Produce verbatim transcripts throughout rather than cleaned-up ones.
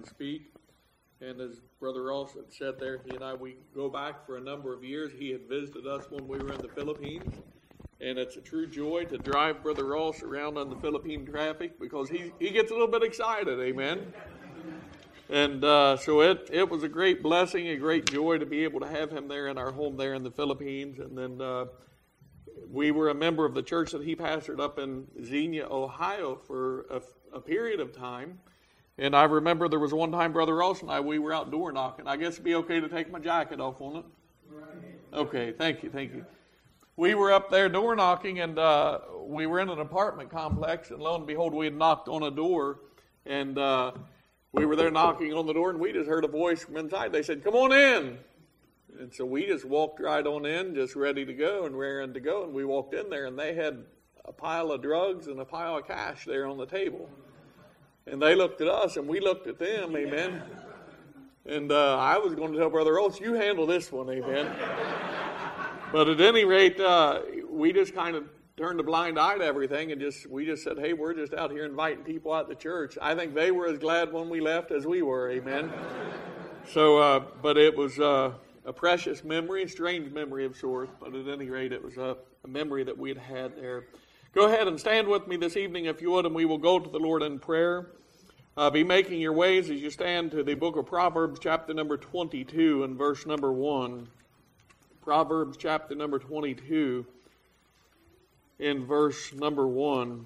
speak. And as Brother Ross had said there, he and I, we go back for a number of years. He had visited us when we were in the Philippines. And it's a true joy to drive Brother Ross around on the Philippine traffic because he, he gets a little bit excited, amen. And uh, so it, it was a great blessing, a great joy to be able to have him there in our home there in the Philippines. And then uh, we were a member of the church that he pastored up in Xenia, Ohio for a, a period of time. And I remember there was one time Brother Ross and I, we were out door knocking. I guess it'd be okay to take my jacket off, won't it? Okay, thank you, thank you. We were up there door knocking, and uh, we were in an apartment complex, and lo and behold, we had knocked on a door, and uh, we were there knocking on the door, and we just heard a voice from inside. They said, "Come on in." And so we just walked right on in, just ready to go and raring to go, and we walked in there, and they had a pile of drugs and a pile of cash there on the table. And they looked at us, and we looked at them, amen. And uh, I was going to tell Brother Ross, "You handle this one," amen. But at any rate, uh, we just kind of turned a blind eye to everything and just we just said, "Hey, we're just out here inviting people out to church." I think they were as glad when we left as we were, amen. So, uh, but it was uh, a precious memory, a strange memory of sorts, but at any rate, it was a, a memory that we had had there. Go ahead and stand with me this evening, if you would, and we will go to the Lord in prayer. Uh, be making your ways as you stand to the book of Proverbs, chapter number twenty-two, and verse number one. Proverbs chapter number twenty-two, in verse number one.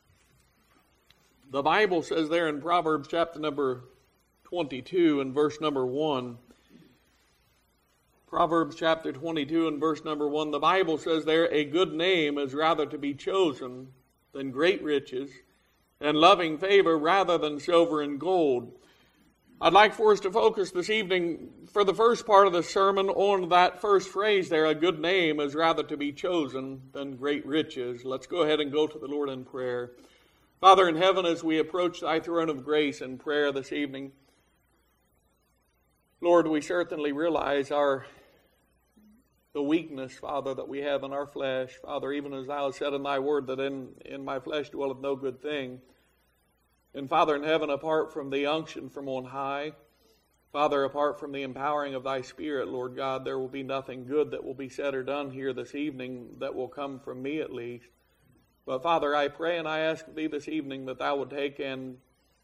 The Bible says there in Proverbs chapter number twenty-two, and verse number one. Proverbs chapter twenty-two, and verse number one. The Bible says there, "A good name is rather to be chosen than great riches, and loving favor rather than silver and gold." I'd like for us to focus this evening for the first part of the sermon on that first phrase there, "A good name is rather to be chosen than great riches." Let's go ahead and go to the Lord in prayer. Father in heaven, as we approach thy throne of grace in prayer this evening, Lord, we certainly realize our the weakness, Father, that we have in our flesh. Father, even as thou hast said in thy word that in, in my flesh dwelleth no good thing. And Father in heaven, apart from the unction from on high, Father, apart from the empowering of thy Spirit, Lord God, there will be nothing good that will be said or done here this evening that will come from me at least. But Father, I pray and I ask of thee this evening that thou would take and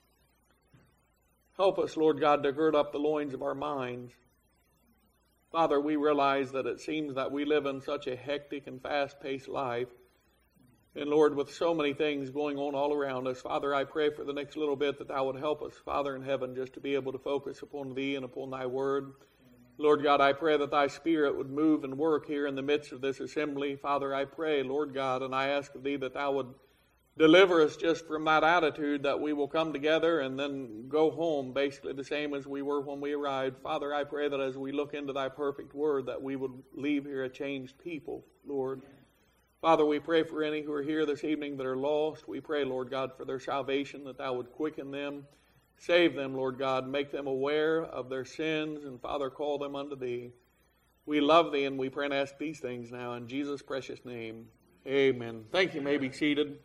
help us, Lord God, to gird up the loins of our minds. Father, we realize that it seems that we live in such a hectic and fast-paced life. And Lord, with so many things going on all around us, Father, I pray for the next little bit that thou would help us, Father in heaven, just to be able to focus upon thee and upon thy word. Lord God, I pray that thy Spirit would move and work here in the midst of this assembly. Father, I pray, Lord God, and I ask of thee that thou would deliver us just from that attitude that we will come together and then go home basically the same as we were when we arrived. Father, I pray that as we look into thy perfect word, that we would leave here a changed people, Lord. Father, we pray for any who are here this evening that are lost. We pray, Lord God, for their salvation, that thou would quicken them, save them, Lord God, make them aware of their sins, and Father, call them unto thee. We love thee, and we pray and ask these things now in Jesus' precious name. Amen. Thank you. You may be seated.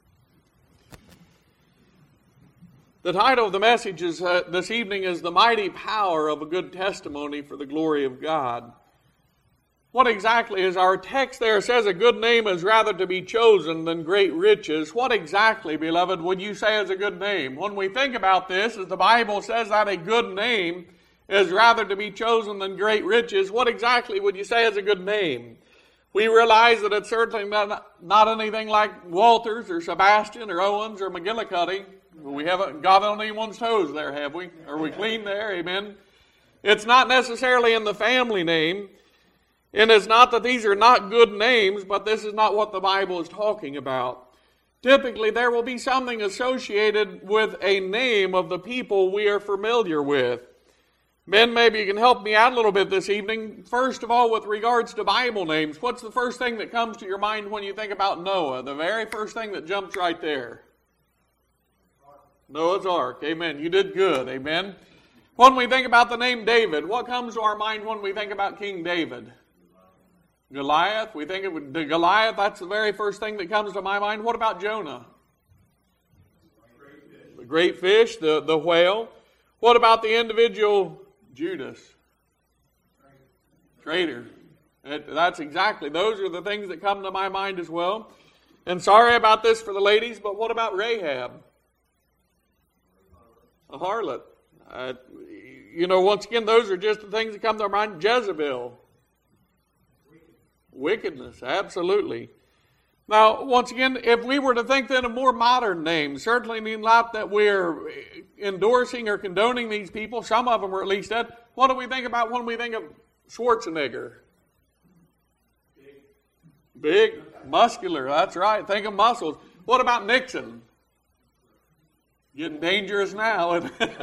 The title of the message is, uh, this evening is "The Mighty Power of a Good Testimony for the Glory of God." What exactly is our text there? It says a good name is rather to be chosen than great riches. What exactly, beloved, would you say is a good name? When we think about this, as the Bible says that a good name is rather to be chosen than great riches, what exactly would you say is a good name? We realize that it's certainly not, not anything like Walters or Sebastian or Owens or McGillicuddy. We haven't got on anyone's toes there, have we? Are we clean there? Amen. It's not necessarily in the family name. And it's not that these are not good names, but this is not what the Bible is talking about. Typically, there will be something associated with a name of the people we are familiar with. Ben, maybe you can help me out a little bit this evening. First of all, with regards to Bible names, what's the first thing that comes to your mind when you think about Noah? The very first thing that jumps right there. Noah's Ark. Amen. You did good. Amen. When we think about the name David, what comes to our mind when we think about King David? Goliath. We think of the Goliath. That's the very first thing that comes to my mind. What about Jonah? The great fish, the, the whale. What about the individual Judas? Traitor. It, that's exactly, those are the things that come to my mind as well. And sorry about this for the ladies, but what about Rahab? A harlot. Uh, you know, once again, those are just the things that come to our mind. Jezebel. Wickedness, absolutely. Now, once again, if we were to think then of more modern names, certainly not that we're endorsing or condoning these people, some of them are at least dead. What do we think about when we think of Schwarzenegger? Big, Big muscular, that's right. Think of muscles. What about Nixon? Getting dangerous now.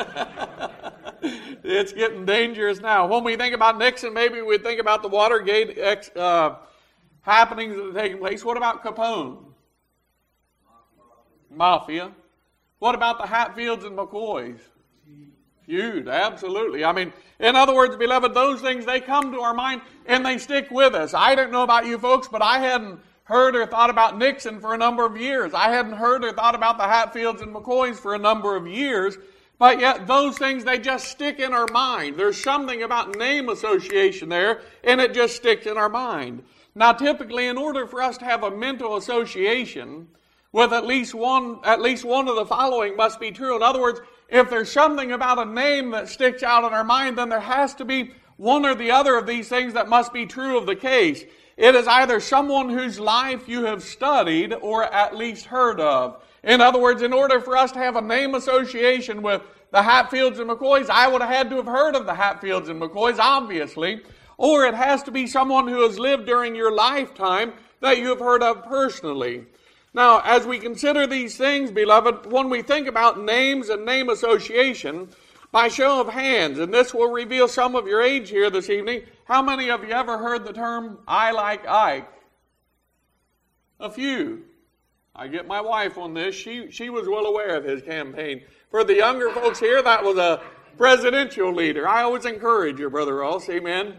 It's getting dangerous now. When we think about Nixon, maybe we think about the Watergate ex, uh, happenings that are taking place. What about Capone? Mafia. What about the Hatfields and McCoys? Feud, absolutely. I mean, in other words, beloved, those things, they come to our mind and they stick with us. I don't know about you folks, but I hadn't heard or thought about Nixon for a number of years. I hadn't heard or thought about the Hatfields and McCoys for a number of years. But yet those things, they just stick in our mind. There's something about name association there, and it just sticks in our mind. Now, typically, in order for us to have a mental association with at least one, at least one of the following must be true. In other words, if there's something about a name that sticks out in our mind, then there has to be one or the other of these things that must be true of the case. It is either someone whose life you have studied or at least heard of. In other words, in order for us to have a name association with the Hatfields and McCoys, I would have had to have heard of the Hatfields and McCoys, obviously. Or it has to be someone who has lived during your lifetime that you have heard of personally. Now, as we consider these things, beloved, when we think about names and name association, by show of hands, and this will reveal some of your age here this evening, how many of you ever heard the term, I like Ike? A few. I get my wife on this. She, she was well aware of his campaign. For the younger folks here, that was a presidential leader. I always encourage you, Brother Ross. Amen.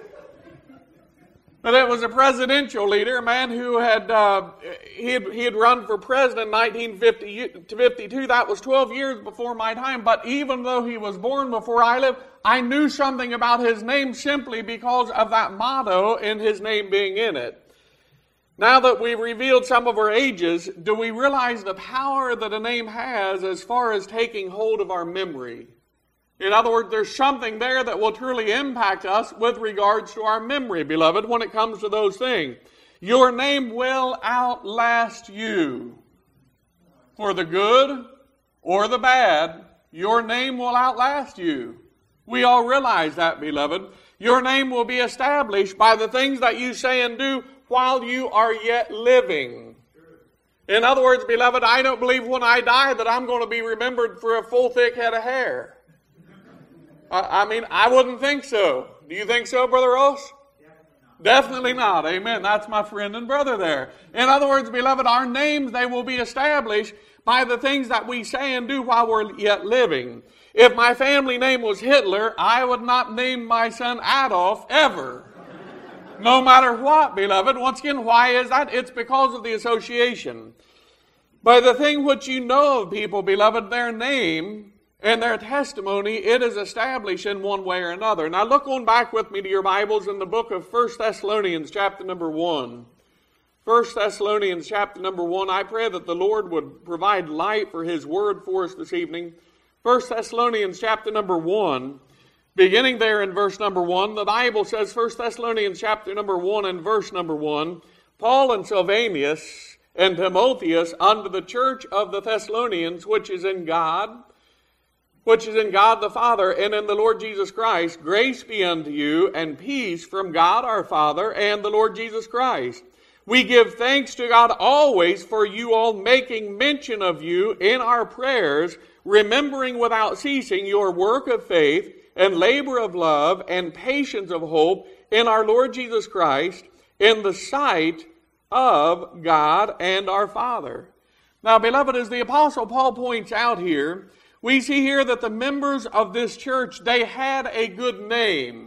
But it was a presidential leader, a man who had, uh, he had, he had run for president in nineteen fifty-two. That was twelve years before my time. But even though he was born before I lived, I knew something about his name simply because of that motto and his name being in it. Now that we've revealed some of our ages, do we realize the power that a name has as far as taking hold of our memory? In other words, there's something there that will truly impact us with regards to our memory, beloved, when it comes to those things. Your name will outlast you. For the good or the bad, your name will outlast you. We all realize that, beloved. Your name will be established by the things that you say and do while you are yet living. In other words, beloved, I don't believe when I die that I'm going to be remembered for a full, thick head of hair. I, I mean, I wouldn't think so. Do you think so, Brother Ross? Definitely not. Amen. That's my friend and brother there. In other words, beloved, our names, they will be established by the things that we say and do while we're yet living. If my family name was Hitler, I would not name my son Adolf ever. No matter what, beloved. Once again, why is that? It's because of the association. By the thing which you know of people, beloved, their name and their testimony, it is established in one way or another. Now look on back with me to your Bibles in the book of First Thessalonians chapter number one. First Thessalonians chapter number one. I pray that the Lord would provide light for His word for us this evening. First Thessalonians chapter number one. Beginning there in verse number one, the Bible says, First Thessalonians chapter number one and verse number one, Paul and Silvanus and Timotheus unto the church of the Thessalonians, which is in God, which is in God the Father and in the Lord Jesus Christ, grace be unto you and peace from God our Father and the Lord Jesus Christ. We give thanks to God always for you all, making mention of you in our prayers, remembering without ceasing your work of faith and labor of love and patience of hope in our Lord Jesus Christ in the sight of God and our Father. Now, beloved, as the Apostle Paul points out here, we see here that the members of this church, they had a good name.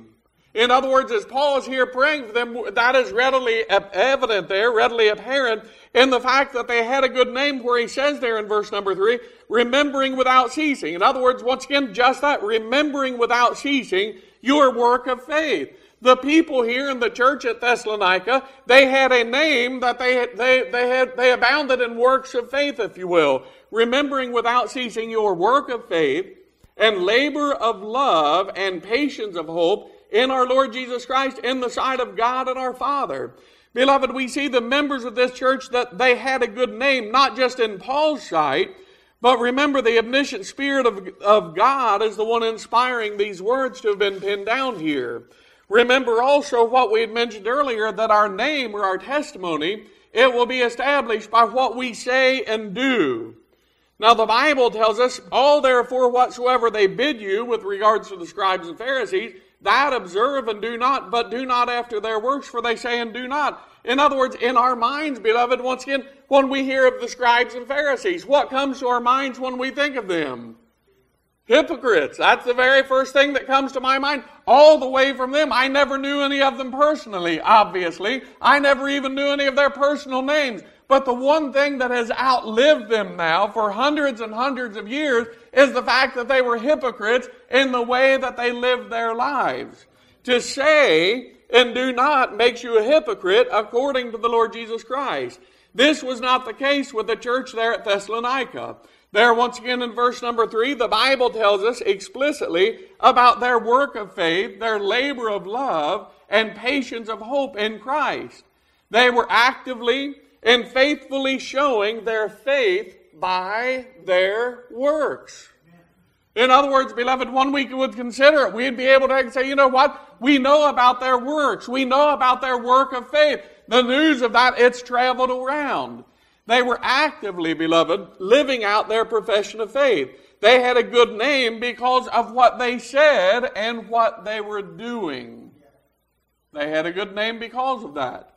In other words, as Paul is here praying for them, that is readily evident there, readily apparent in the fact that they had a good name, where he says there in verse number three, remembering without ceasing. In other words, once again, just that, remembering without ceasing your work of faith. The people here in the church at Thessalonica, they had a name that they had, they, they had, they abounded in works of faith, if you will. Remembering without ceasing your work of faith and labor of love and patience of hope in our Lord Jesus Christ in the sight of God and our Father. Beloved, we see the members of this church that they had a good name, not just in Paul's sight, but remember the omniscient Spirit of, of God is the one inspiring these words to have been pinned down here. Remember also what we had mentioned earlier, that our name or our testimony, it will be established by what we say and do. Now the Bible tells us, all therefore whatsoever they bid you with regards to the scribes and Pharisees, that observe and do not, but do not after their works, for they say and do not. In other words, in our minds, beloved, once again, when we hear of the scribes and Pharisees, what comes to our minds when we think of them? Hypocrites. That's the very first thing that comes to my mind. All the way from them. I never knew any of them personally, obviously. I never even knew any of their personal names. But the one thing that has outlived them now for hundreds and hundreds of years is the fact that they were hypocrites in the way that they lived their lives. To say and do not makes you a hypocrite according to the Lord Jesus Christ. This was not the case with the church there at Thessalonica. There, once again in verse number three, the Bible tells us explicitly about their work of faith, their labor of love, and patience of hope in Christ. They were actively and faithfully showing their faith by their works. In other words, beloved, one we would consider it, we'd be able to say, you know what? We know about their works. We know about their work of faith. The news of that, it's traveled around. They were actively, beloved, living out their profession of faith. They had a good name because of what they said and what they were doing. They had a good name because of that.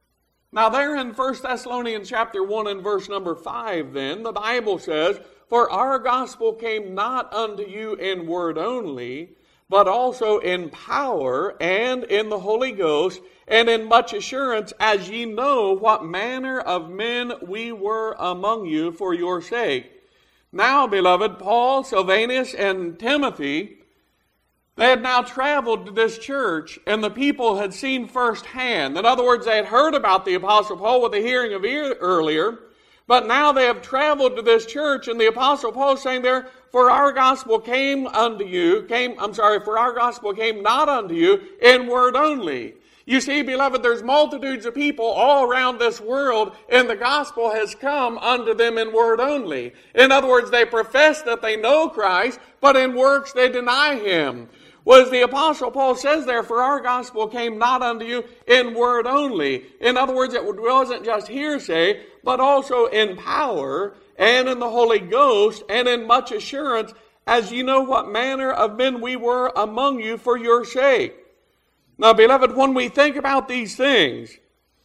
Now there in First Thessalonians chapter one and verse number five then, the Bible says, for our gospel came not unto you in word only, but also in power and in the Holy Ghost, and in much assurance, as ye know what manner of men we were among you for your sake. Now, beloved, Paul, Silvanus, and Timothy, they had now traveled to this church, and the people had seen firsthand. In other words, they had heard about the Apostle Paul with the hearing of ear earlier, but now they have traveled to this church, and the Apostle Paul is saying there, for our gospel came unto you, came, I'm sorry, for our gospel came not unto you in word only. You see, beloved, there's multitudes of people all around this world, and the gospel has come unto them in word only. In other words, they profess that they know Christ, but in works they deny Him. Well, as the Apostle Paul says there, for our gospel came not unto you in word only. In other words, it wasn't just hearsay, but also in power, and in the Holy Ghost, and in much assurance, as ye know what manner of men we were among you for your sake. Now, beloved, when we think about these things,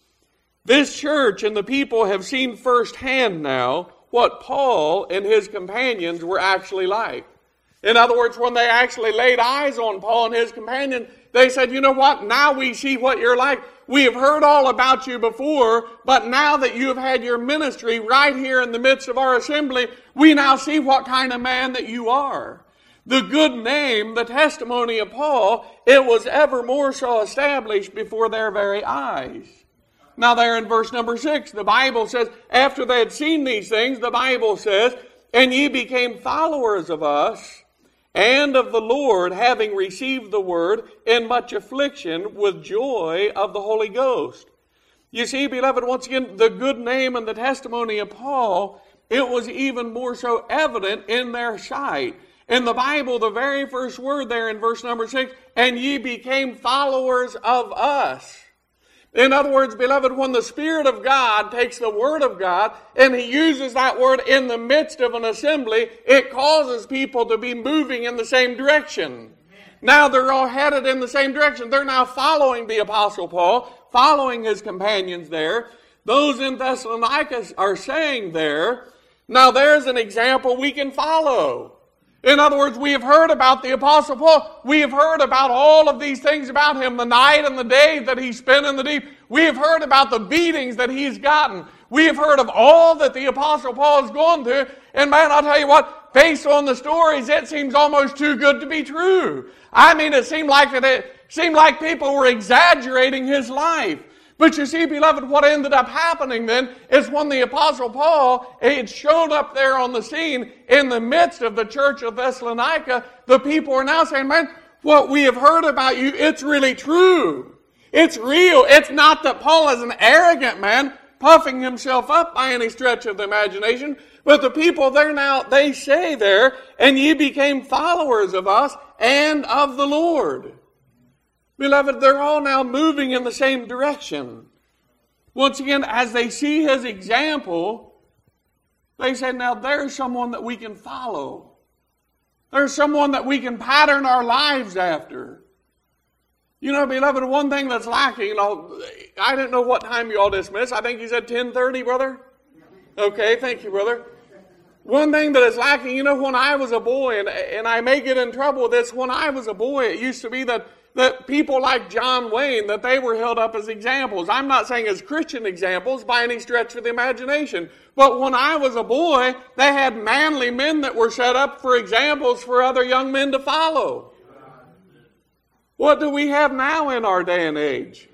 this church and the people have seen firsthand now what Paul and his companions were actually like. In other words, when they actually laid eyes on Paul and his companions, they said, you know what, now we see what you're like. We have heard all about you before, but now that you have had your ministry right here in the midst of our assembly, we now see what kind of man that you are. The good name, the testimony of Paul, it was ever more so established before their very eyes. Now there in verse number six, the Bible says, after they had seen these things, the Bible says, and ye became followers of us and of the Lord, having received the word in much affliction with joy of the Holy Ghost. You see, beloved, once again, the good name and the testimony of Paul, it was even more so evident in their sight. In the Bible, the very first word there in verse number six, and ye became followers of us. In other words, beloved, when the Spirit of God takes the Word of God and He uses that Word in the midst of an assembly, it causes people to be moving in the same direction. Amen. Now they're all headed in the same direction. They're now following the Apostle Paul, following his companions there. Those in Thessalonica are saying there, now there's an example we can follow. In other words, we have heard about the Apostle Paul. We have heard about all of these things about him, the night and the day that he spent in the deep. We have heard about the beatings that he's gotten. We have heard of all that the Apostle Paul has gone through. And man, I'll tell you what, based on the stories, it seems almost too good to be true. I mean, it seemed like that it seemed like people were exaggerating his life. But you see, beloved, what ended up happening then is when the Apostle Paul had showed up there on the scene in the midst of the church of Thessalonica, the people are now saying, man, what we have heard about you, it's really true. It's real. It's not that Paul is an arrogant man, puffing himself up by any stretch of the imagination, but the people there now, they say there, and ye became followers of us and of the Lord. Beloved, they're all now moving in the same direction. Once again, as they see his example, they say, now there's someone that we can follow. There's someone that we can pattern our lives after. You know, beloved, one thing that's lacking, you know, I didn't know what time you all dismissed. I think you said ten thirty, brother? Okay, thank you, brother. One thing that is lacking, you know, when I was a boy, and, and I may get in trouble with this, when I was a boy, it used to be that that people like John Wayne, that they were held up as examples. I'm not saying as Christian examples by any stretch of the imagination. But when I was a boy, they had manly men that were set up for examples for other young men to follow. What do we have now in our day and age?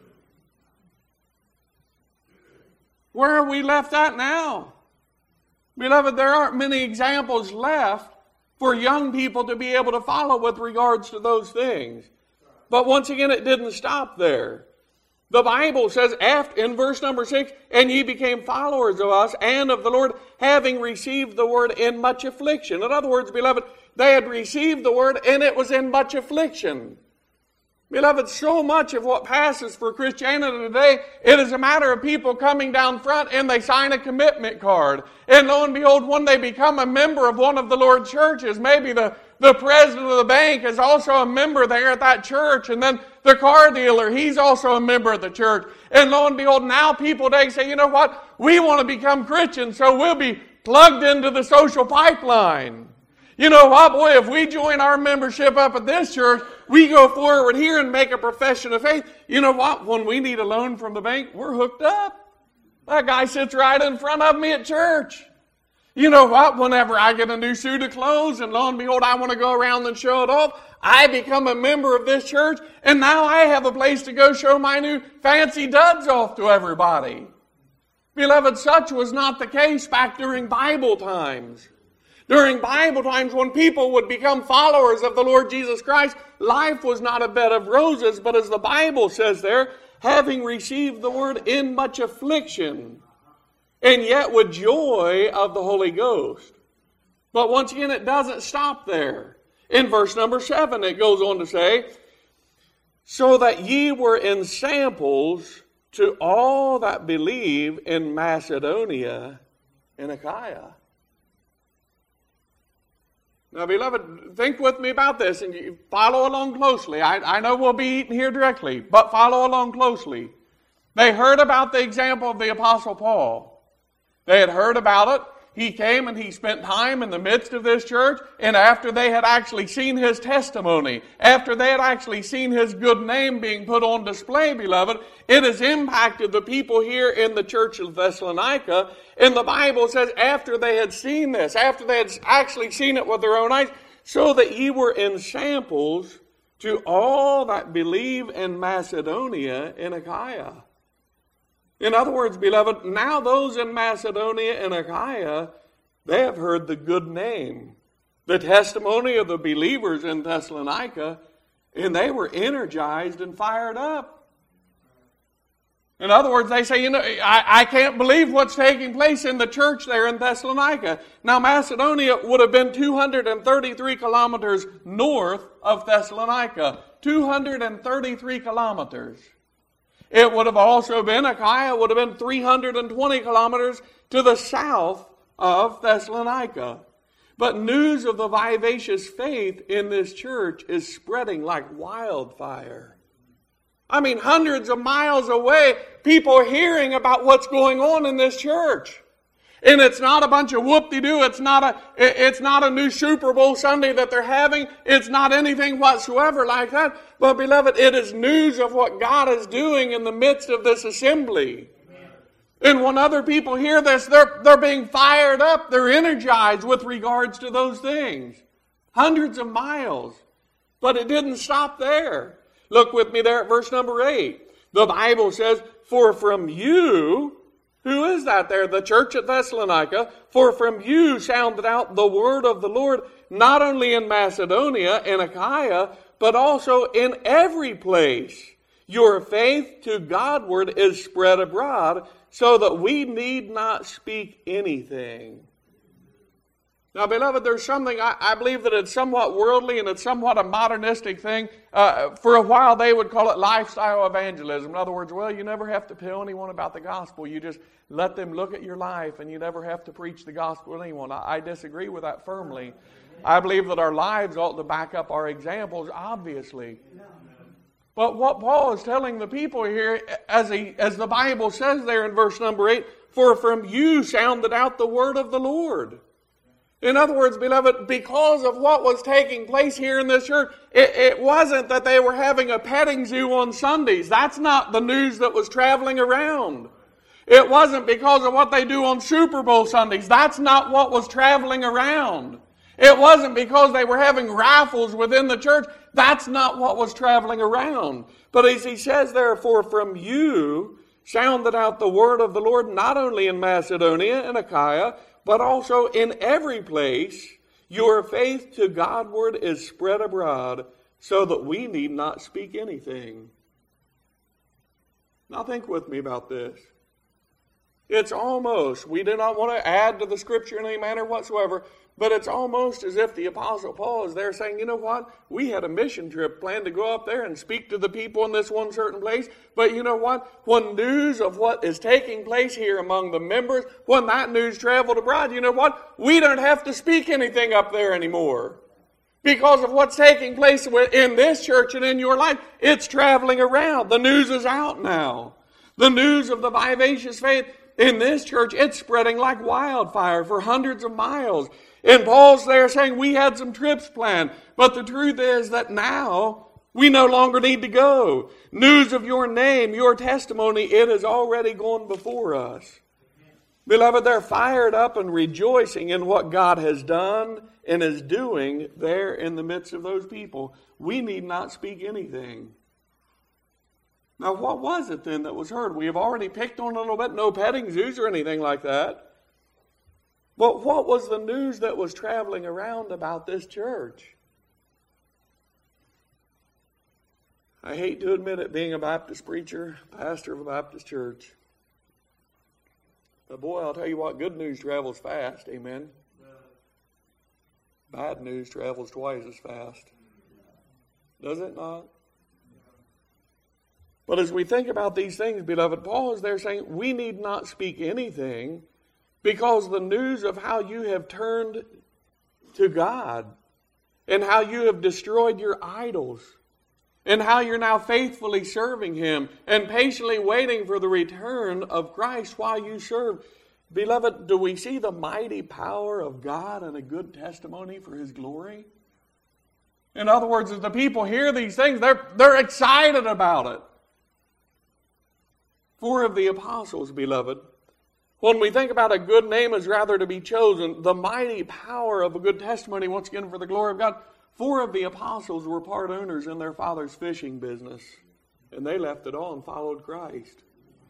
Where are we left at now? Beloved, there aren't many examples left for young people to be able to follow with regards to those things. But once again, it didn't stop there. The Bible says after, in verse number six, and ye became followers of us and of the Lord, having received the word in much affliction. In other words, beloved, they had received the word and it was in much affliction. Beloved, so much of what passes for Christianity today, it is a matter of people coming down front and they sign a commitment card. And lo and behold, when they become a member of one of the Lord's churches, maybe the, the president of the bank is also a member there at that church, and then the car dealer, he's also a member of the church. And lo and behold, now people today say, you know what, we want to become Christians, so we'll be plugged into the social pipeline. You know what, boy, if we join our membership up at this church, we go forward here and make a profession of faith. You know what, when we need a loan from the bank, we're hooked up. That guy sits right in front of me at church. You know what, whenever I get a new suit of clothes and lo and behold, I want to go around and show it off, I become a member of this church and now I have a place to go show my new fancy duds off to everybody. Beloved, such was not the case back during Bible times. During Bible times, when people would become followers of the Lord Jesus Christ, life was not a bed of roses, but as the Bible says there, having received the word in much affliction, and yet with joy of the Holy Ghost. But once again, it doesn't stop there. In verse number seven, it goes on to say, so that ye were ensamples to all that believe in Macedonia and Achaia. Now, beloved, think with me about this and you follow along closely. I, I know we'll be eating here directly, but follow along closely. They heard about the example of the Apostle Paul. They had heard about it. He came and he spent time in the midst of this church, and after they had actually seen his testimony, after they had actually seen his good name being put on display, beloved, it has impacted the people here in the church of Thessalonica. And the Bible says after they had seen this, after they had actually seen it with their own eyes, so that ye were ensamples to all that believe in Macedonia and Achaia. In other words, beloved, now those in Macedonia and Achaia, they have heard the good name, the testimony of the believers in Thessalonica, and they were energized and fired up. In other words, they say, you know, I, I can't believe what's taking place in the church there in Thessalonica. Now, Macedonia would have been two hundred thirty-three kilometers north of Thessalonica. two hundred thirty-three kilometers. It would have also been, Achaia would have been three hundred twenty kilometers to the south of Thessalonica. But news of the vivacious faith in this church is spreading like wildfire. I mean, hundreds of miles away, people are hearing about what's going on in this church. And it's not a bunch of whoop-de-doo. It's not a, it's not a new Super Bowl Sunday that they're having. It's not anything whatsoever like that. But beloved, it is news of what God is doing in the midst of this assembly. Amen. And when other people hear this, they're, they're being fired up. They're energized with regards to those things. Hundreds of miles. But it didn't stop there. Look with me there at verse number eight. The Bible says, for from you... Who is that there? The church at Thessalonica. For from you sounded out the word of the Lord, not only in Macedonia and Achaia, but also in every place. Your faith to Godward is spread abroad, so that we need not speak anything. Now, beloved, there's something, I, I believe that it's somewhat worldly and it's somewhat a modernistic thing. Uh, for a while, they would call it lifestyle evangelism. In other words, well, you never have to tell anyone about the gospel. You just let them look at your life and you never have to preach the gospel to anyone. I, I disagree with that firmly. I believe that our lives ought to back up our examples, obviously. But what Paul is telling the people here, as, he, as the Bible says there in verse number eight, for from you sounded out the word of the Lord. In other words, beloved, because of what was taking place here in this church, it, it wasn't that they were having a petting zoo on Sundays. That's not the news that was traveling around. It wasn't because of what they do on Super Bowl Sundays. That's not what was traveling around. It wasn't because they were having raffles within the church. That's not what was traveling around. But as he says, therefore, from you sounded out the word of the Lord, not only in Macedonia and Achaia, but also in every place. Your faith to Godward is spread abroad, so that we need not speak anything. Now think with me about this. It's almost, we do not want to add to the Scripture in any manner whatsoever, but it's almost as if the Apostle Paul is there saying, you know what? We had a mission trip planned to go up there and speak to the people in this one certain place. But you know what? When news of what is taking place here among the members, when that news traveled abroad, you know what? We don't have to speak anything up there anymore. Because of what's taking place in this church and in your life, it's traveling around. The news is out now. The news of the vivacious faith in this church, it's spreading like wildfire for hundreds of miles. And Paul's there saying we had some trips planned. But the truth is that now we no longer need to go. News of your name, your testimony, it has already gone before us. Beloved, they're fired up and rejoicing in what God has done and is doing there in the midst of those people. We need not speak anything. Now, what was it then that was heard? We have already picked on it a little bit. No petting zoos or anything like that. But what was the news that was traveling around about this church? I hate to admit it, being a Baptist preacher, pastor of a Baptist church. But boy, I'll tell you what, good news travels fast, amen? Bad news travels twice as fast. Does it not? But as we think about these things, beloved, Paul is there saying we need not speak anything because the news of how you have turned to God and how you have destroyed your idols and how you're now faithfully serving Him and patiently waiting for the return of Christ while you serve. Beloved, do we see the mighty power of God and a good testimony for His glory? In other words, as the people hear these things, they're, they're excited about it. Four of the apostles, beloved, when we think about a good name is rather to be chosen, the mighty power of a good testimony, once again for the glory of God, four of the apostles were part owners in their father's fishing business, and they left it all and followed Christ.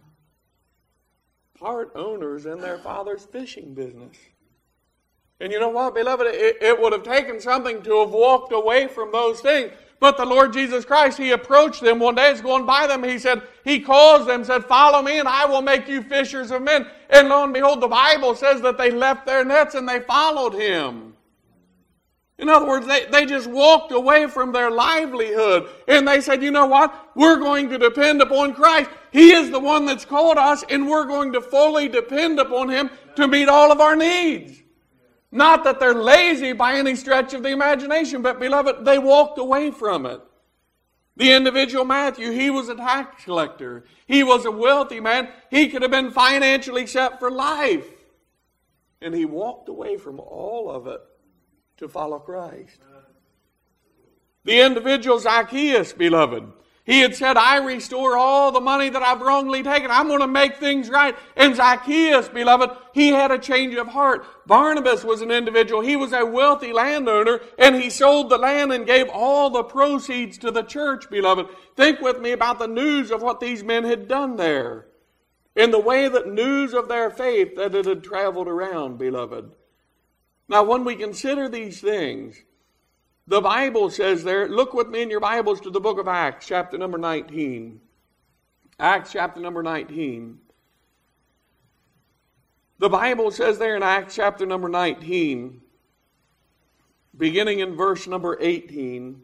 Part owners in their father's fishing business. And you know what, beloved? It, it would have taken something to have walked away from those things. But the Lord Jesus Christ, He approached them one day, as going by them, He said, He calls them, said, follow me and I will make you fishers of men. And lo and behold, the Bible says that they left their nets and they followed Him. In other words, they, they just walked away from their livelihood. And they said, you know what? We're going to depend upon Christ. He is the one that's called us, and we're going to fully depend upon Him to meet all of our needs. Not that they're lazy by any stretch of the imagination, but beloved, they walked away from it. The individual Matthew, he was a tax collector. He was a wealthy man. He could have been financially set for life. And he walked away from all of it to follow Christ. The individual Zacchaeus, beloved, he had said, I restore all the money that I've wrongly taken. I'm going to make things right. And Zacchaeus, beloved, he had a change of heart. Barnabas was an individual. He was a wealthy landowner, and he sold the land and gave all the proceeds to the church, beloved. Think with me about the news of what these men had done there. In the way that news of their faith that it had traveled around, beloved. Now, when we consider these things, the Bible says there, look with me in your Bibles to the book of Acts, chapter number nineteen. Acts chapter number nineteen. The Bible says there in Acts chapter number nineteen, beginning in verse number eighteen,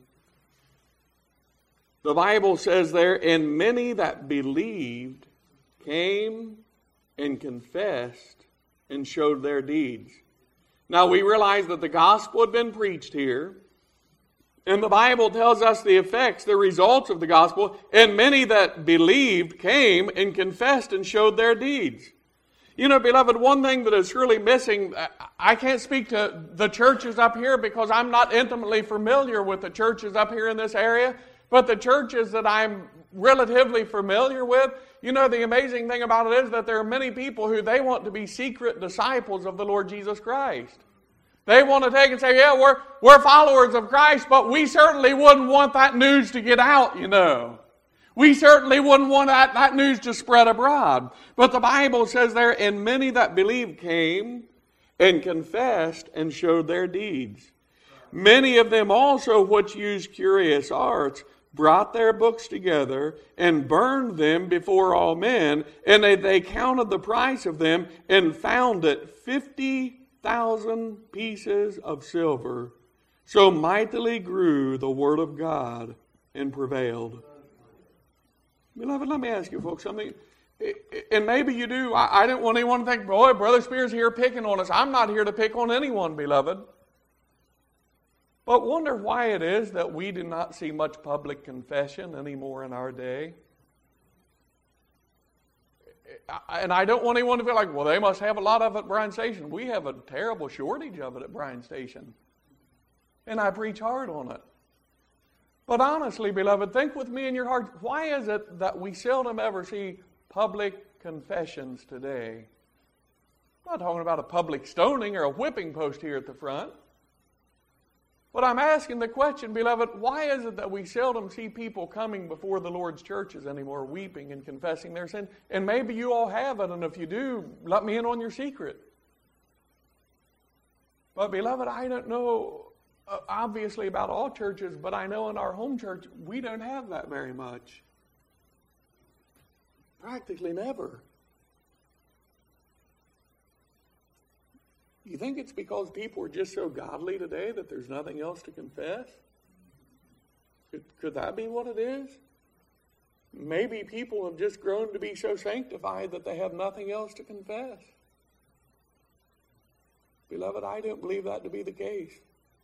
the Bible says there, and many that believed came and confessed and showed their deeds. Now we realize that the gospel had been preached here. And the Bible tells us the effects, the results of the gospel. And many that believed came and confessed and showed their deeds. You know, beloved, one thing that is really missing, I can't speak to the churches up here because I'm not intimately familiar with the churches up here in this area. But the churches that I'm relatively familiar with, you know, the amazing thing about it is that there are many people who they want to be secret disciples of the Lord Jesus Christ. They want to take and say, yeah, we're, we're followers of Christ, but we certainly wouldn't want that news to get out, you know. We certainly wouldn't want that, that news to spread abroad. But the Bible says there, and many that believed came and confessed and showed their deeds. Many of them also which used curious arts brought their books together and burned them before all men, and they, they counted the price of them and found it fifty thousand pieces of silver. So mightily grew the word of God and prevailed. Beloved, let me ask you folks something. And maybe you do. I, I didn't want anyone to think, boy, Brother Spears here picking on us. I'm not here to pick on anyone, beloved. But wonder why it is that we do not see much public confession anymore in our day. And I don't want anyone to feel like, well, they must have a lot of it at Bryan Station. We have a terrible shortage of it at Bryan Station. And I preach hard on it. But honestly, beloved, think with me in your heart, why is it that we seldom ever see public confessions today? I'm not talking about a public stoning or a whipping post here at the front. But I'm asking the question, beloved, why is it that we seldom see people coming before the Lord's churches anymore, weeping and confessing their sin? And maybe you all have it, and if you do, let me in on your secret. But beloved, I don't know, uh, obviously, about all churches, but I know in our home church, we don't have that very much. Practically never. You think it's because people are just so godly today that there's nothing else to confess? Could, could that be what it is? Maybe people have just grown to be so sanctified that they have nothing else to confess. Beloved, I don't believe that to be the case.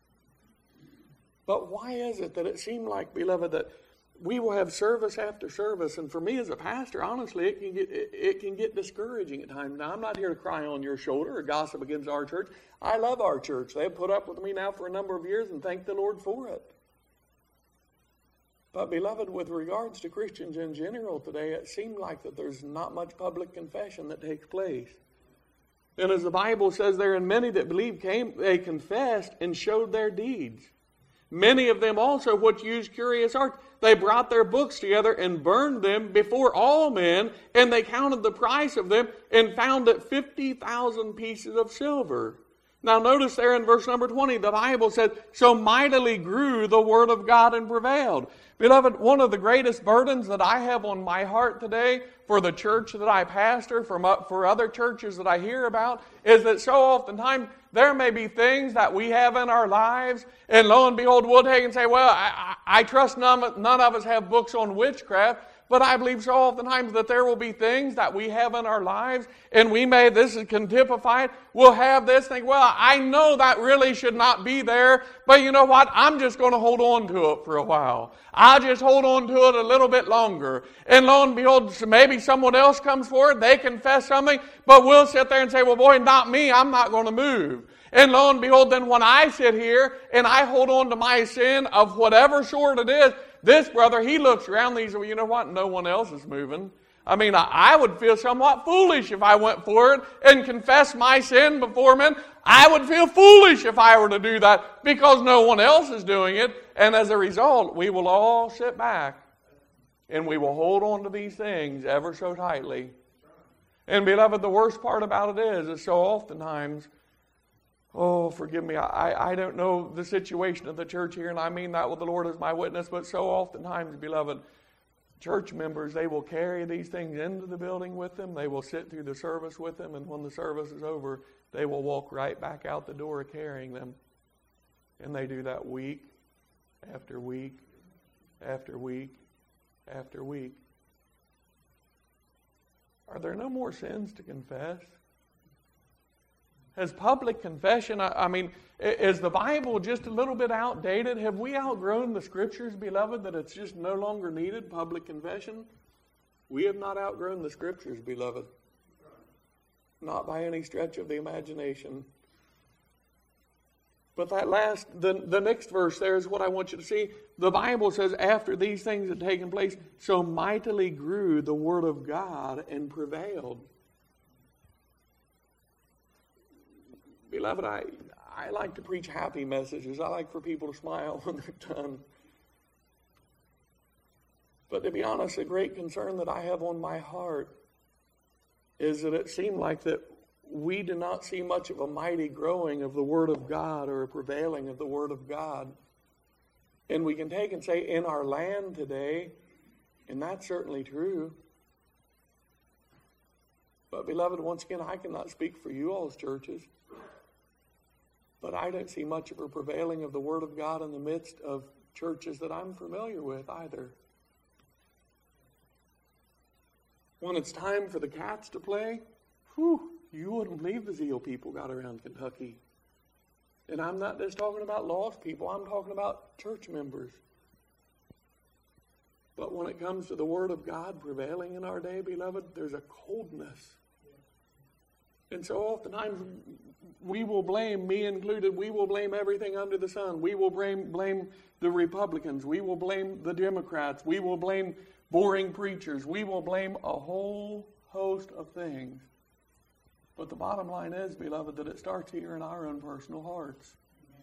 But why is it that it seemed like, beloved, that we will have service after service, and for me as a pastor, honestly, it can get it, it can get discouraging at times. Now, I'm not here to cry on your shoulder or gossip against our church. I love our church. They've put up with me now for a number of years, and thank the Lord for it. But, beloved, with regards to Christians in general today, it seemed like that there's not much public confession that takes place. And as the Bible says there, and many that believed came, they confessed and showed their deeds. Many of them also which used curious arts, they brought their books together and burned them before all men, and they counted the price of them and found it fifty thousand pieces of silver. Now notice there in verse number twenty, the Bible said, so mightily grew the word of God and prevailed. Beloved, one of the greatest burdens that I have on my heart today for the church that I pastor, for, my, for other churches that I hear about, is that so oftentimes there may be things that we have in our lives, and lo and behold, we'll take and say, well, I, I, I trust none, none of us have books on witchcraft, But I believe so oftentimes that there will be things that we have in our lives, and we may, this can typify it, we'll have this thing, well, I know that really should not be there, but you know what, I'm just going to hold on to it for a while. I'll just hold on to it a little bit longer. And lo and behold, maybe someone else comes forward, they confess something, but we'll sit there and say, well, boy, not me, I'm not going to move. And lo and behold, then when I sit here and I hold on to my sin of whatever sort it is, this brother, he looks around and he says, well, you know what? No one else is moving. I mean, I would feel somewhat foolish if I went forward and confessed my sin before men. I would feel foolish if I were to do that because no one else is doing it. And as a result, we will all sit back and we will hold on to these things ever so tightly. And beloved, the worst part about it is, is so oftentimes, oh, forgive me, I, I don't know the situation of the church here, and I mean that with the Lord as my witness, but so oftentimes, beloved, church members, they will carry these things into the building with them, they will sit through the service with them, and when the service is over, they will walk right back out the door carrying them. And they do that week after week after week after week. Are there no more sins to confess? Has public confession, I, I mean, is the Bible just a little bit outdated? Have we outgrown the Scriptures, beloved, that it's just no longer needed, public confession? We have not outgrown the Scriptures, beloved. Not by any stretch of the imagination. But that last, the, the next verse there is what I want you to see. The Bible says, after these things had taken place, so mightily grew the Word of God and prevailed. Beloved, I, I like to preach happy messages. I like for people to smile when they're done. But to be honest, a great concern that I have on my heart is that it seemed like that we do not see much of a mighty growing of the Word of God or a prevailing of the Word of God. And we can take and say, in our land today, and that's certainly true. But beloved, once again, I cannot speak for you all's churches. But I don't see much of a prevailing of the Word of God in the midst of churches that I'm familiar with either. When it's time for the Cats to play, whew, you wouldn't believe the zeal people got around Kentucky. And I'm not just talking about lost people, I'm talking about church members. But when it comes to the Word of God prevailing in our day, beloved, there's a coldness. And so oftentimes we will blame, me included, we will blame everything under the sun. We will blame, blame the Republicans. We will blame the Democrats. We will blame boring preachers. We will blame a whole host of things. But the bottom line is, beloved, that it starts here in our own personal hearts.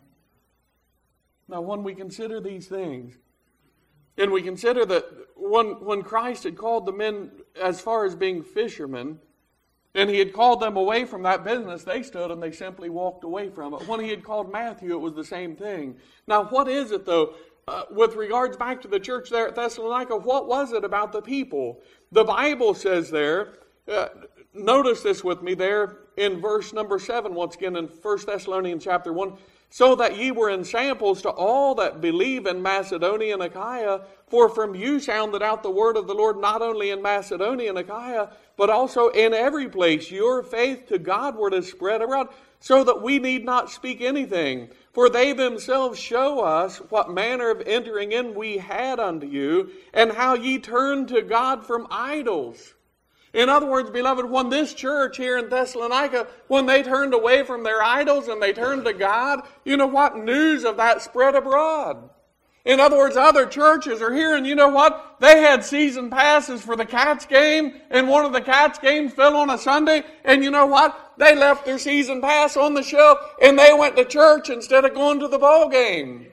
Now, when we consider these things, and we consider that when, when Christ had called the men as far as being fishermen, and he had called them away from that business, they stood and they simply walked away from it. When he had called Matthew, it was the same thing. Now, what is it, though, uh, with regards back to the church there at Thessalonica, what was it about the people? The Bible says there, uh, notice this with me there in verse number seven, once again in First Thessalonians chapter one, so that ye were ensamples to all that believe in Macedonia and Achaia, for from you sounded out the word of the Lord not only in Macedonia and Achaia, but also in every place. Your faith to Godward is spread abroad, so that we need not speak anything. For they themselves show us what manner of entering in we had unto you, and how ye turned to God from idols. In other words, beloved, when this church here in Thessalonica, when they turned away from their idols and they turned to God, you know what? News of that spread abroad. In other words, other churches are here, and you know what? They had season passes for the Cats game, and one of the Cats games fell on a Sunday, and you know what? They left their season pass on the shelf, and they went to church instead of going to the ball game.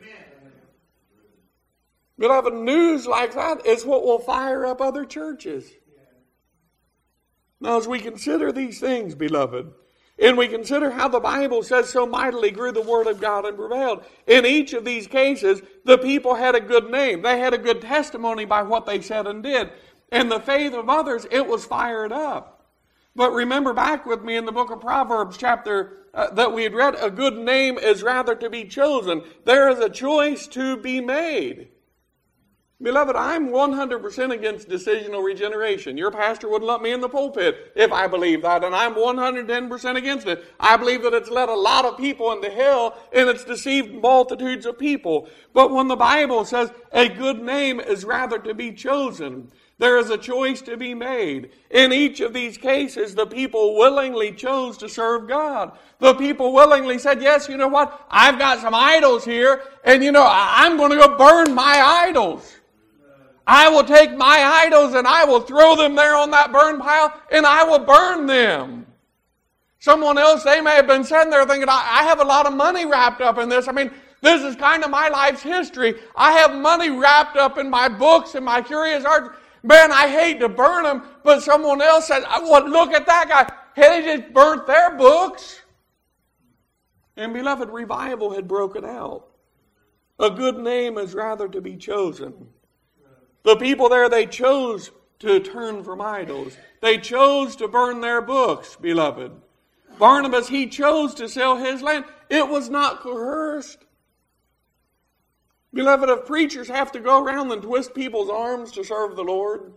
Beloved, news like that is what will fire up other churches. Now, as we consider these things, beloved, and we consider how the Bible says so mightily grew the Word of God and prevailed, in each of these cases, the people had a good name. They had a good testimony by what they said and did. And the faith of others, it was fired up. But remember back with me in the book of Proverbs, chapter uh, that we had read, a good name is rather to be chosen. There is a choice to be made. Beloved, I'm one hundred percent against decisional regeneration. Your pastor wouldn't let me in the pulpit if I believe that, and I'm one hundred ten percent against it. I believe that it's led a lot of people into hell, and it's deceived multitudes of people. But when the Bible says a good name is rather to be chosen, there is a choice to be made. In each of these cases, the people willingly chose to serve God. The people willingly said, yes, you know what? I've got some idols here, and you know, I'm going to go burn my idols. I will take my idols and I will throw them there on that burn pile and I will burn them. Someone else, they may have been sitting there thinking, I have a lot of money wrapped up in this. I mean, this is kind of my life's history. I have money wrapped up in my books and my curious arts. Man, I hate to burn them. But someone else said, well, look at that guy. Hey, they just burnt their books. And beloved, revival had broken out. A good name is rather to be chosen. The people there, they chose to turn from idols. They chose to burn their books, beloved. Barnabas, he chose to sell his land. It was not coerced. Beloved, if preachers have to go around and twist people's arms to serve the Lord,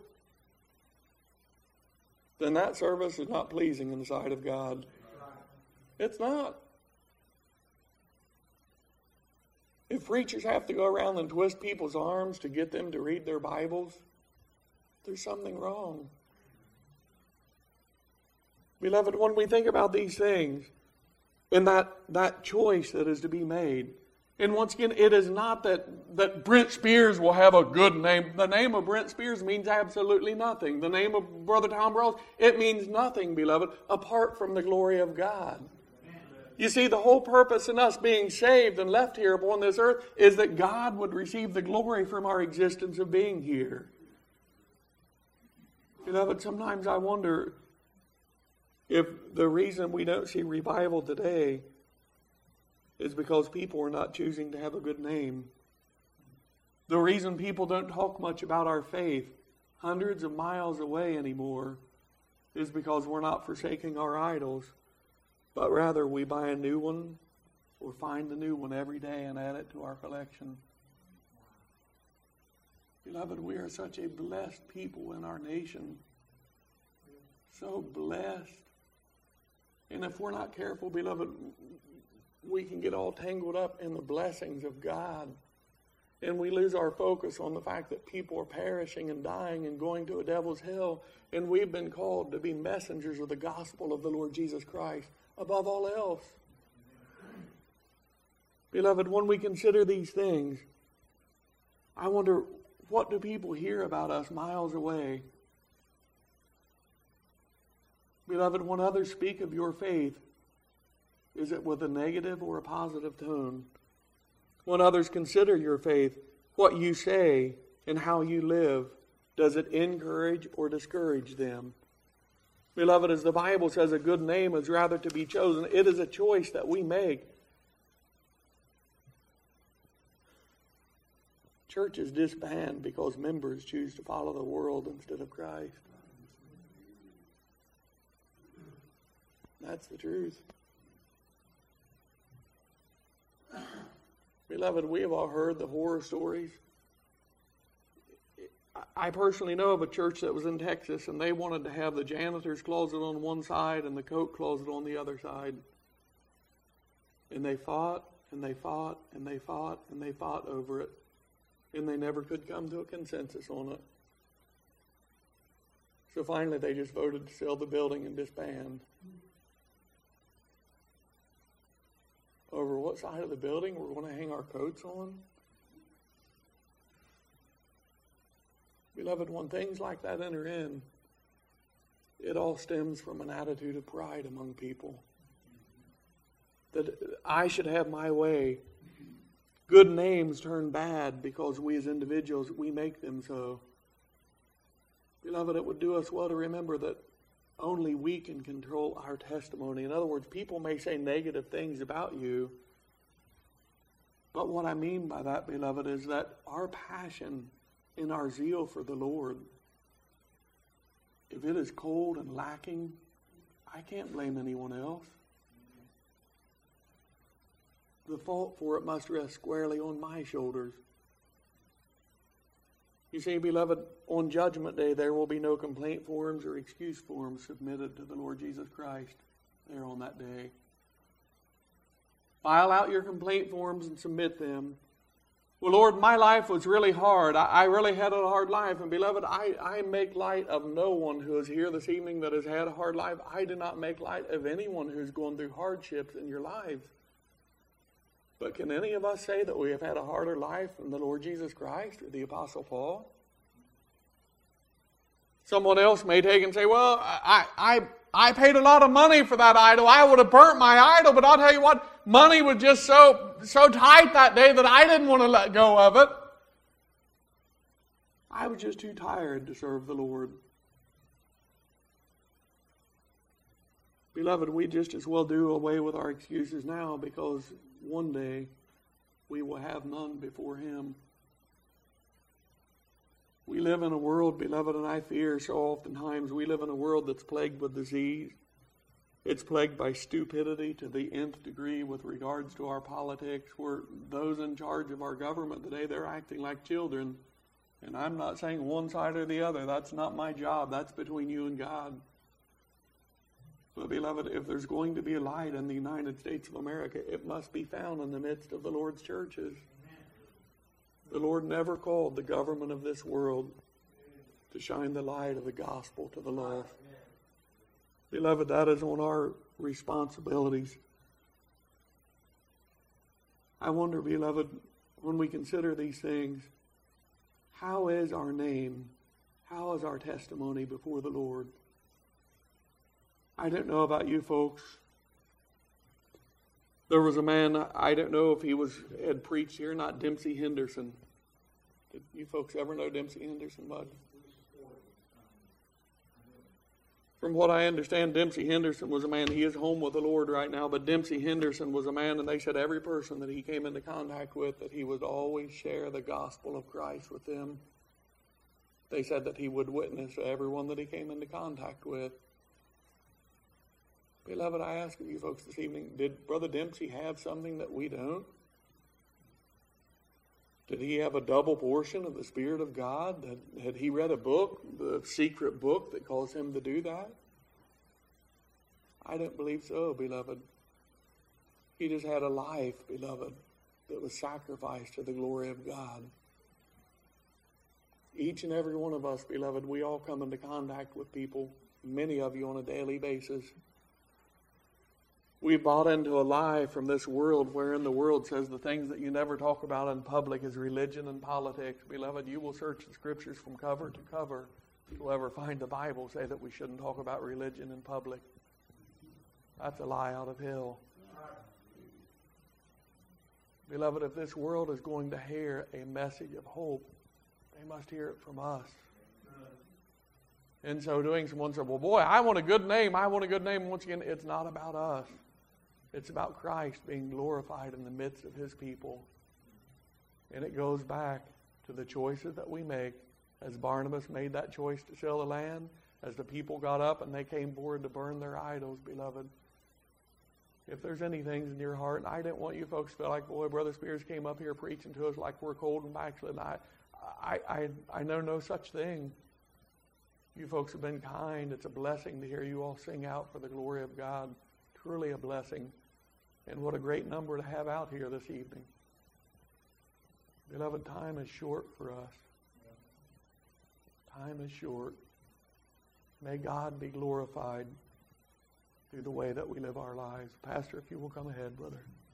then that service is not pleasing in the sight of God. It's not. If preachers have to go around and twist people's arms to get them to read their Bibles, there's something wrong. Beloved, when we think about these things, and that, that choice that is to be made, and once again, it is not that, that Brent Spears will have a good name. The name of Brent Spears means absolutely nothing. The name of Brother Tom Rawls, it means nothing, beloved, apart from the glory of God. You see, the whole purpose in us being saved and left here upon this earth is that God would receive the glory from our existence of being here. Beloved, sometimes I wonder if the reason we don't see revival today is because people are not choosing to have a good name. The reason people don't talk much about our faith hundreds of miles away anymore is because we're not forsaking our idols. But rather we buy a new one or find a new one every day and add it to our collection. Beloved, we are such a blessed people in our nation. So blessed. And if we're not careful, beloved, we can get all tangled up in the blessings of God. And we lose our focus on the fact that people are perishing and dying and going to a devil's hell. And we've been called to be messengers of the gospel of the Lord Jesus Christ above all else. Beloved, when we consider these things, I wonder, what do people hear about us miles away? Beloved, when others speak of your faith, is it with a negative or a positive tone? When others consider your faith, what you say and how you live, does it encourage or discourage them? Beloved, as the Bible says, a good name is rather to be chosen. It is a choice that we make. Churches disband because members choose to follow the world instead of Christ. That's the truth. Beloved, we have all heard the horror stories. I personally know of a church that was in Texas, and they wanted to have the janitor's closet on one side and the coat closet on the other side. And they fought, and they fought, and they fought, and they fought over it. And they never could come to a consensus on it. So finally they just voted to sell the building and disband. Over what side of the building we're going to hang our coats on? Beloved, when things like that enter in, it all stems from an attitude of pride among people. That I should have my way. Good names turn bad because we as individuals, we make them so. Beloved, it would do us well to remember that only we can control our testimony. In other words, people may say negative things about you. But what I mean by that, beloved, is that our passion and our zeal for the Lord, if it is cold and lacking, I can't blame anyone else. The fault for it must rest squarely on my shoulders. You see, beloved, on Judgment Day there will be no complaint forms or excuse forms submitted to the Lord Jesus Christ there on that day. File out your complaint forms and submit them. Well, Lord, my life was really hard. I, I really had a hard life. And beloved, I, I make light of no one who is here this evening that has had a hard life. I do not make light of anyone who's going through hardships in your lives. But can any of us say that we have had a harder life than the Lord Jesus Christ or the Apostle Paul? Someone else may take and say, well, I, I, I paid a lot of money for that idol. I would have burnt my idol, but I'll tell you what, money was just so, so tight that day that I didn't want to let go of it. I was just too tired to serve the Lord. Beloved, we just as well do away with our excuses now, because one day we will have none before Him. We live in a world, beloved, and I fear so oftentimes we live in a world that's plagued with disease. It's plagued by stupidity to the nth degree with regards to our politics, where those in charge of our government today, they're acting like children. And I'm not saying one side or the other. That's not my job. That's between you and God. But beloved, if there's going to be a light in the United States of America, it must be found in the midst of the Lord's churches. The Lord never called the government of this world to shine the light of the gospel to the lost. Beloved, that is on our responsibilities. I wonder, beloved, when we consider these things, how is our name, how is our testimony before the Lord? I don't know about you folks. There was a man, I don't know if he was had preached here, not Dempsey Henderson. Did you folks ever know Dempsey Henderson, bud? From what I understand, Dempsey Henderson was a man, he is home with the Lord right now, but Dempsey Henderson was a man, and they said every person that he came into contact with, that he would always share the gospel of Christ with them. They said that he would witness to everyone that he came into contact with. Beloved, I ask you folks this evening, did Brother Dempsey have something that we don't? Did he have a double portion of the Spirit of God? Had, had he read a book, the secret book that caused him to do that? I don't believe so, beloved. He just had a life, beloved, that was sacrificed to the glory of God. Each and every one of us, beloved, we all come into contact with people, many of you on a daily basis. We bought into a lie from this world, wherein the world says the things that you never talk about in public is religion and politics. Beloved, you will search the Scriptures from cover to cover. You'll ever find the Bible say that we shouldn't talk about religion in public. That's a lie out of hell. Beloved, if this world is going to hear a message of hope, they must hear it from us. In so doing, someone said, well, boy, I want a good name. I want a good name. Once again, it's not about us. It's about Christ being glorified in the midst of His people. And it goes back to the choices that we make. As Barnabas made that choice to sell the land, as the people got up and they came forward to burn their idols, beloved. If there's any things in your heart, and I didn't want you folks to feel like, boy, Brother Spears came up here preaching to us like we're cold and backslidden. I, I, I, I know no such thing. You folks have been kind. It's a blessing to hear you all sing out for the glory of God. Truly a blessing. And what a great number to have out here this evening. Beloved, time is short for us. Time is short. May God be glorified through the way that we live our lives. Pastor, if you will come ahead, brother.